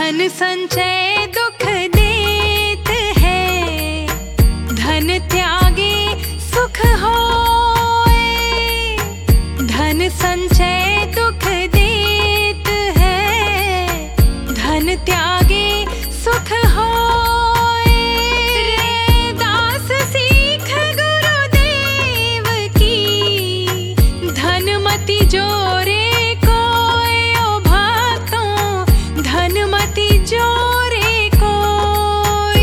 धन संचय दुख देत है, धन त्यागे सुख होए। धन संचय दुख देत है, धन त्यागे सुख होए। रे दास सीख गुरुदेव की, धन मति जोरे कोय। ओ भक्तों, धन मति जोरे कोय।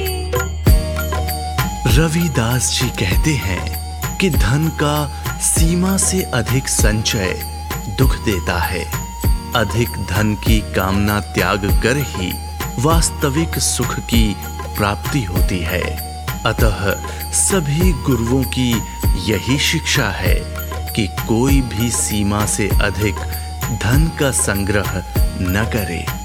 रविदास जी कहते हैं कि धन का सीमा से अधिक संचय दुख देता है। अधिक धन की कामना त्याग कर ही वास्तविक सुख की प्राप्ति होती है। अतः सभी गुरुओं की यही शिक्षा है कि कोई भी सीमा से अधिक धन का संग्रह न करे।